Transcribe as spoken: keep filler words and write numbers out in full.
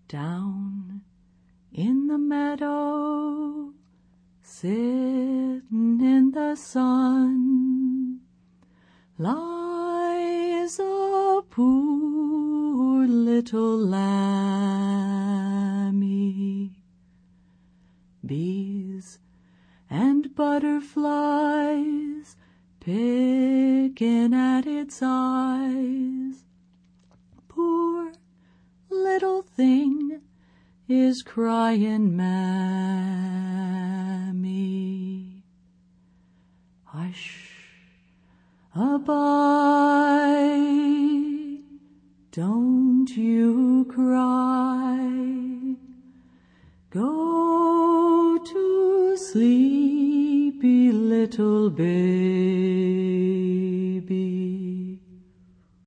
Down in the meadow, sitting in the sun, lies a poor little lammy. Bees and butterflies picking at its eyes. Poor little thing is crying, Mammy. Hush, abide, don't you cry. Go